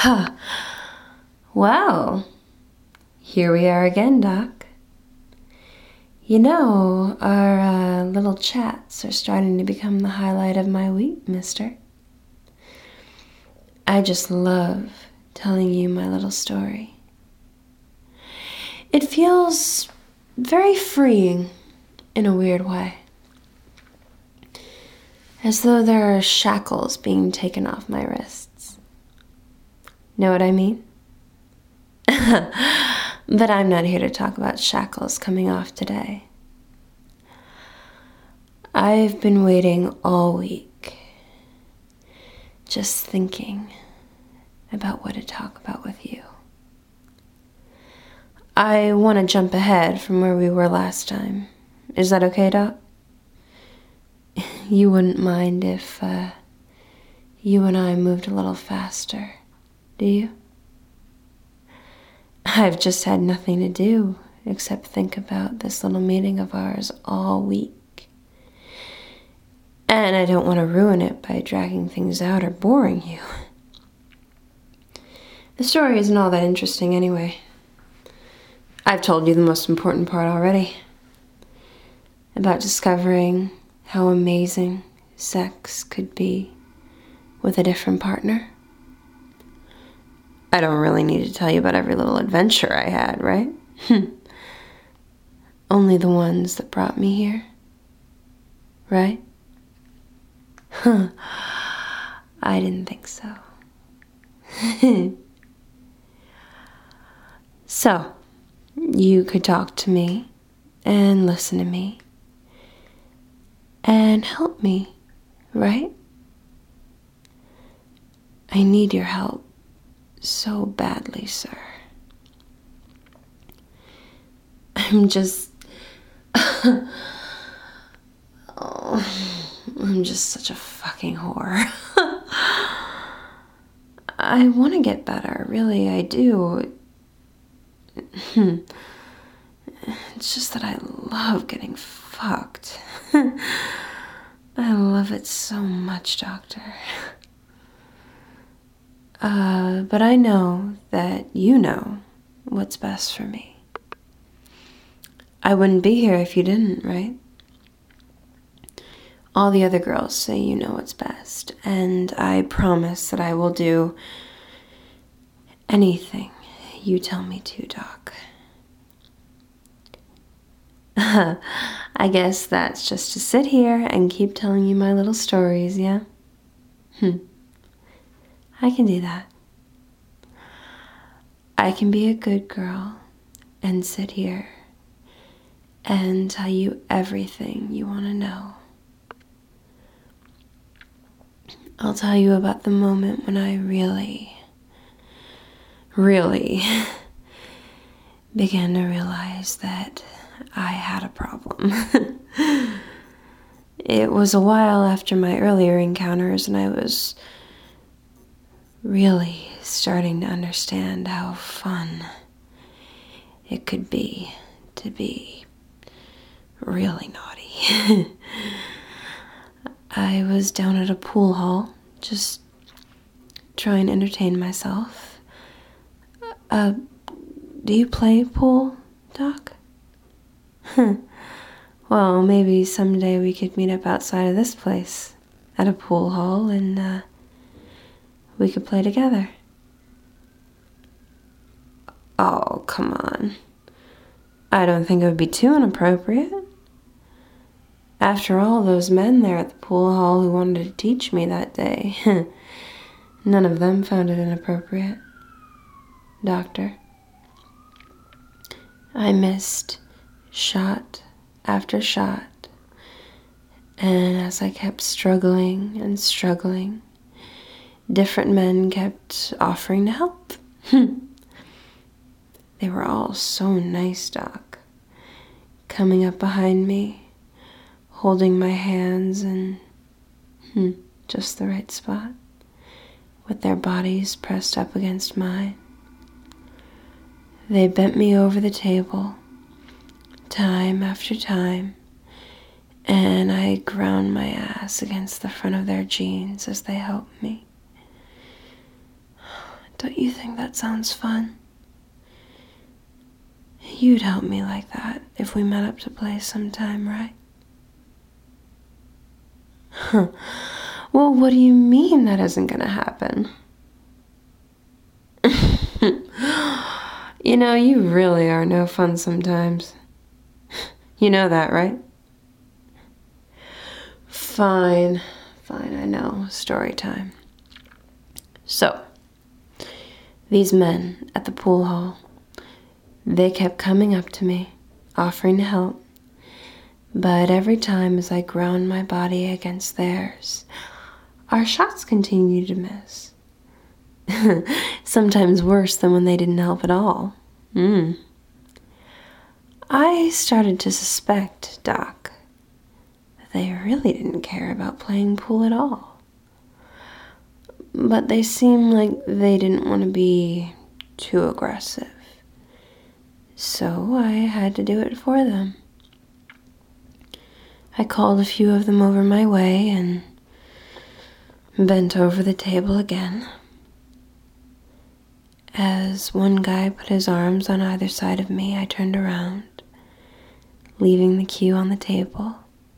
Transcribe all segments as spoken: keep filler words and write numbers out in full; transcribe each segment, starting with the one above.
Huh. Well, here we are again, Doc. You know, our uh, little chats are starting to become the highlight of my week, mister. I just love telling you my little story. It feels very freeing in a weird way. As though there are shackles being taken off my wrists. Know what I mean? But I'm not here to talk about shackles coming off today. I've been waiting all week, just thinking about what to talk about with you. I want to jump ahead from where we were last time. Is that okay, Doc? You wouldn't mind if uh, you and I moved a little faster, do you? I've just had nothing to do except think about this little meeting of ours all week. And I don't want to ruin it by dragging things out or boring you. The story isn't all that interesting anyway. I've told you the most important part already. About discovering how amazing sex could be with a different partner. I don't really need to tell you about every little adventure I had, right? Only the ones that brought me here, right? Huh. I didn't think so. So, you could talk to me and listen to me and help me, right? I need your help so badly, sir. I'm just... oh, I'm just such a fucking whore. I want to get better, really, I do. It's just that I love getting fucked. I love it so much, Doctor. Uh, but I know that you know what's best for me. I wouldn't be here if you didn't, right? All the other girls say you know what's best, and I promise that I will do anything you tell me to, Doc. I guess that's just to sit here and keep telling you my little stories, yeah? Hmm. I can do that. I can be a good girl and sit here and tell you everything you want to know. I'll tell you about the moment when I really, really began to realize that I had a problem. It was a while after my earlier encounters, and I was really starting to understand how fun it could be to be really naughty. I was down at a pool hall, just trying to entertain myself. Uh, do you play pool, Doc? Well, maybe someday we could meet up outside of this place at a pool hall and uh, we could play together. Oh, come on. I don't think it would be too inappropriate. After all, those men there at the pool hall who wanted to teach me that day, none of them found it inappropriate. Doctor, I missed shot after shot, and as I kept struggling and struggling, different men kept offering to help. They were all so nice, Doc, coming up behind me, holding my hands in hmm, just the right spot, with their bodies pressed up against mine. They bent me over the table, time after time, and I ground my ass against the front of their jeans as they helped me. Don't You think that sounds fun? You'd help me like that if we met up to play sometime, right? Huh. Well, what do you mean that isn't gonna happen? You know, you really are no fun sometimes. You know that, right? Fine, fine, I know. Story time. So, these men at the pool hall, they kept coming up to me, offering to help. But every time as I ground my body against theirs, our shots continued to miss. Sometimes worse than when they didn't help at all. Mm. I started to suspect, Doc, that they really didn't care about playing pool at all. But they seemed like they didn't want to be too aggressive. So I had to do it for them. I called a few of them over my way and bent over the table again. As one guy put his arms on either side of me, I turned around, leaving the cue on the table,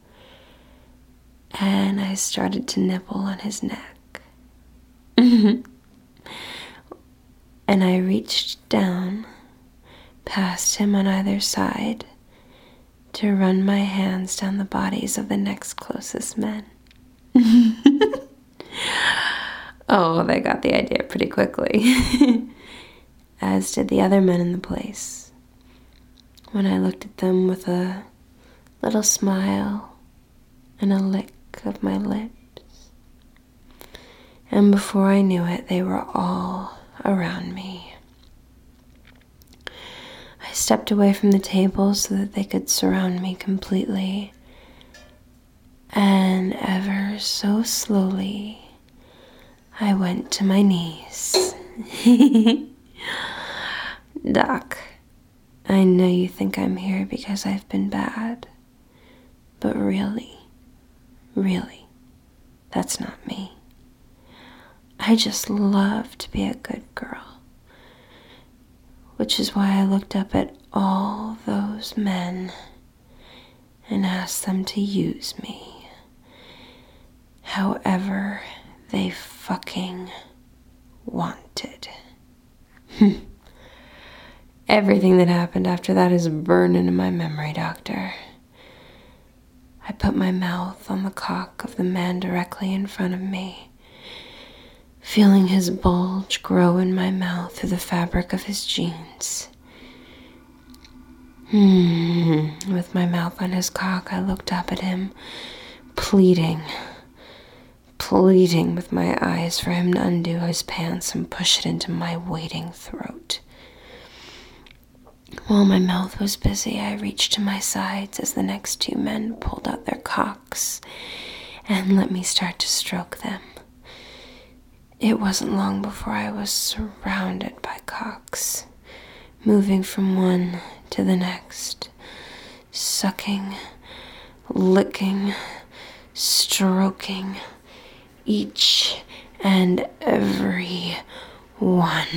and I started to nibble on his neck. And I reached down past him on either side to run my hands down the bodies of the next closest men. Oh, they got the idea pretty quickly. As did the other men in the place. When I looked at them with a little smile and a lick of my lips. And before I knew it, they were all around me. I stepped away from the table so that they could surround me completely. And ever so slowly, I went to my knees. Doc, I know you think I'm here because I've been bad. But really, really, that's not me. I just love to be a good girl. Which is why I looked up at all those men and asked them to use me. However they fucking wanted. Everything that happened after that is burned into my memory, Doctor. I put my mouth on the cock of the man directly in front of me, feeling his bulge grow in my mouth through the fabric of his jeans. Hmm. With my mouth on his cock, I looked up at him, pleading, pleading with my eyes for him to undo his pants and push it into my waiting throat. While my mouth was busy, I reached to my sides as the next two men pulled out their cocks and let me start to stroke them. It wasn't long before I was surrounded by cocks, moving from one to the next, sucking, licking, stroking each and every one.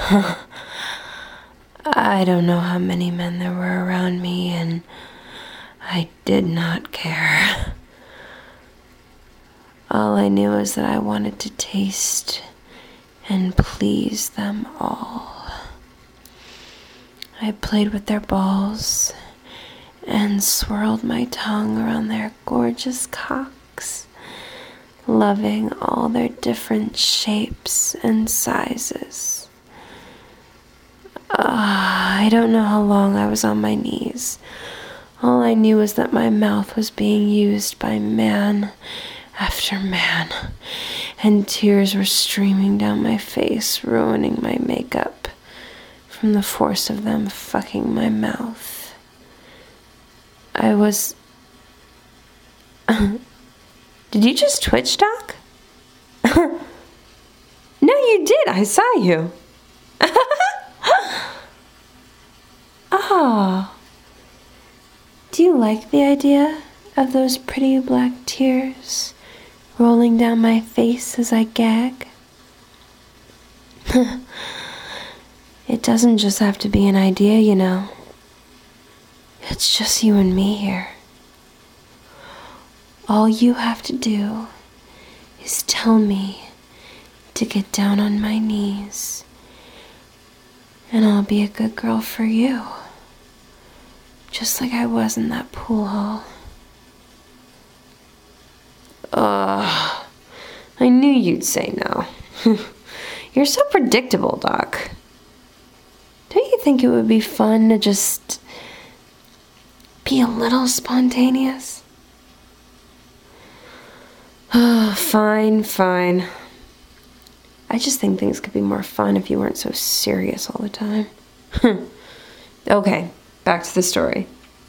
I don't know how many men there were around me, and I did not care. All I knew is that I wanted to taste and please them all. I played with their balls and swirled my tongue around their gorgeous cocks, loving all their different shapes and sizes. Uh, I don't know how long I was on my knees. All I knew was that my mouth was being used by man after man, and tears were streaming down my face, ruining my makeup from the force of them fucking my mouth. I was... Did you just twitch, Doc? No, you did. I saw you. Oh. Do you like the idea of those pretty black tears rolling down my face as I gag? It doesn't just have to be an idea, you know. It's just you and me here. All you have to do is tell me to get down on my knees, and I'll be a good girl for you, just like I was in that pool hall. Ugh, I knew you'd say no. You're so predictable, Doc. Don't you think it would be fun to just be a little spontaneous? Oh, fine, fine. I just think things could be more fun if you weren't so serious all the time. Okay, back to the story.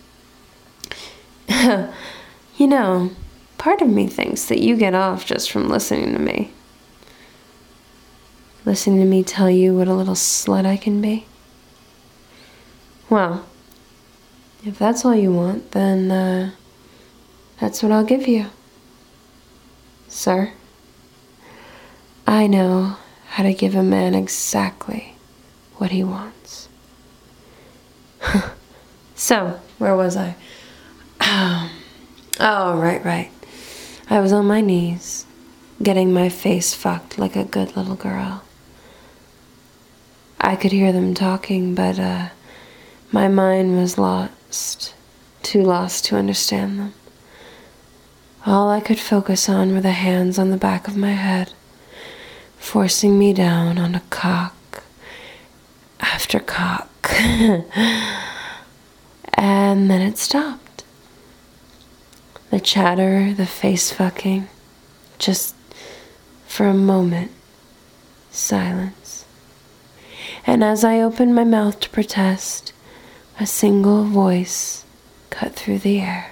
You know, part of me thinks that you get off just from listening to me. Listening to me tell you what a little slut I can be. Well, if that's all you want, then uh, that's what I'll give you. Sir, I know how to give a man exactly what he wants. So, where was I? Um, oh, right, right. I was on my knees, getting my face fucked like a good little girl. I could hear them talking, but uh, my mind was lost, too lost to understand them. All I could focus on were the hands on the back of my head, forcing me down on a cock after cock. And then it stopped. The chatter, the face fucking, just for a moment, silence. And as I opened my mouth to protest, a single voice cut through the air.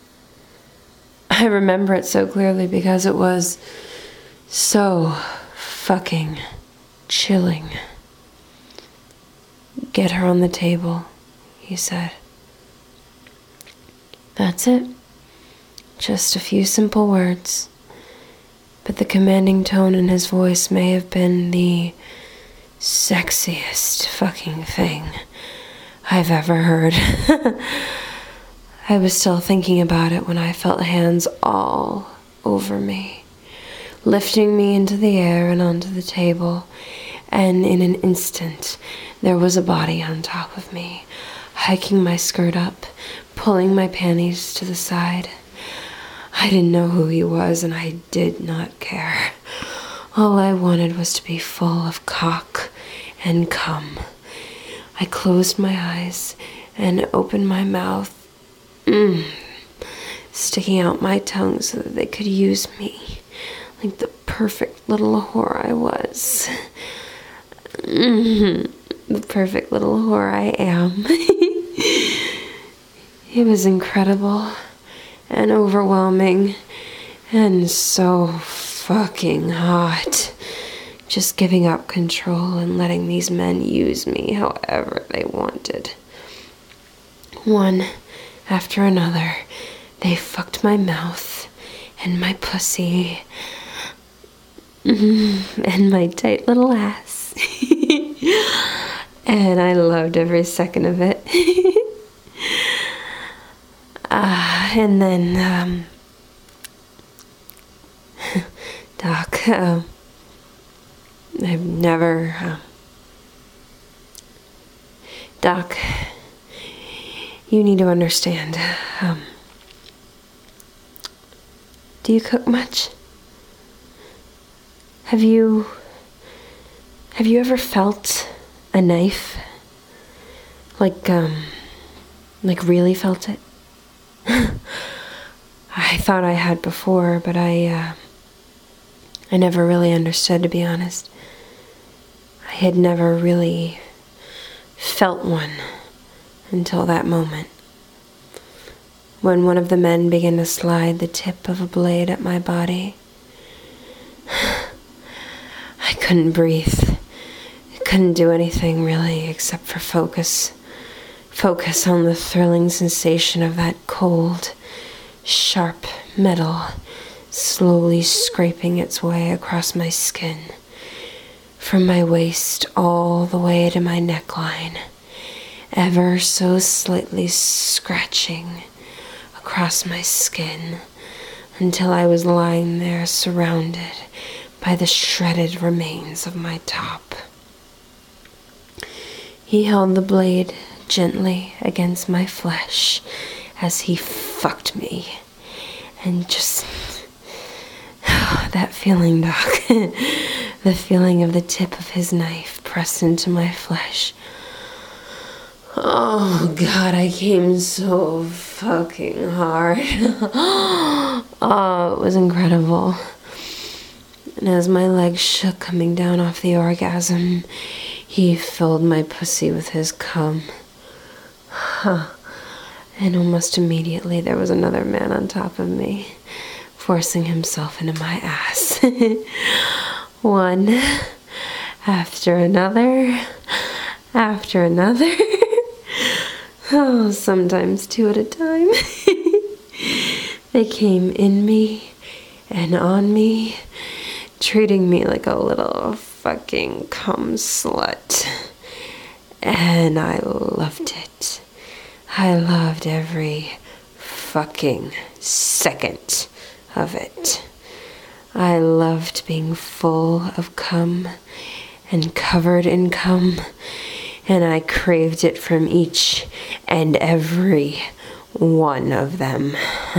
I remember it so clearly because it was so fucking chilling. Get her on the table, he said. That's it. Just a few simple words. But the commanding tone in his voice may have been the sexiest fucking thing I've ever heard. I was still thinking about it when I felt hands all over me, lifting me into the air and onto the table, and in an instant, there was a body on top of me, hiking my skirt up, pulling my panties to the side. I didn't know who he was, and I did not care. All I wanted was to be full of cock and cum. I closed my eyes and opened my mouth, mm, sticking out my tongue so that they could use me, like the perfect little whore I was. Mm, the perfect little whore I am. It was incredible and overwhelming and so fucking hot. Just giving up control and letting these men use me however they wanted. One after another, they fucked my mouth and my pussy and my tight little ass. And I loved every second of it. uh, and then, um, Doc, uh, I've never, uh, Doc, you need to understand, um, do you cook much? Have you, have you ever felt a knife? Like, um, like really felt it? I thought I had before, but I, uh, I never really understood, to be honest. I had never really felt one until that moment. When one of the men began to slide the tip of a blade at my body. I couldn't breathe. I couldn't do anything really except for focus. Focus on the thrilling sensation of that cold, sharp metal slowly scraping its way across my skin. from my waist all the way to my neckline, ever so slightly scratching across my skin until I was lying there surrounded by the shredded remains of my top. He held the blade gently against my flesh as he fucked me, and just that feeling, Doc, the feeling of the tip of his knife pressed into my flesh. Oh God, I came so fucking hard. Oh, it was incredible. And as my legs shook coming down off the orgasm, he filled my pussy with his cum. Huh. And almost immediately there was another man on top of me, forcing himself into my ass. One after another, after another. Oh, sometimes two at a time. They came in me and on me, treating me like a little fucking cum slut. And I loved it. I loved every fucking second of it. I loved being full of cum and covered in cum, and I craved it from each and every one of them.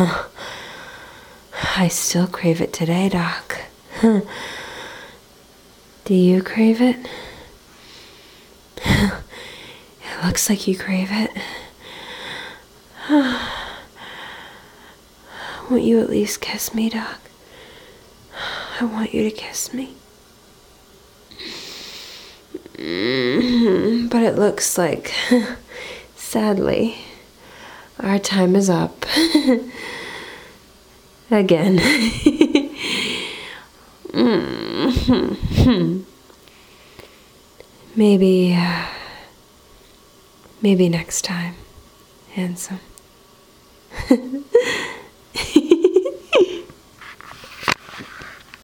I still crave it today, Doc. Do you crave it? It looks like you crave it. Won't you at least kiss me, Doc? I want you to kiss me. Mm-hmm. But it looks like, sadly, our time is up. Again. Mm-hmm. Maybe, uh, maybe next time, handsome.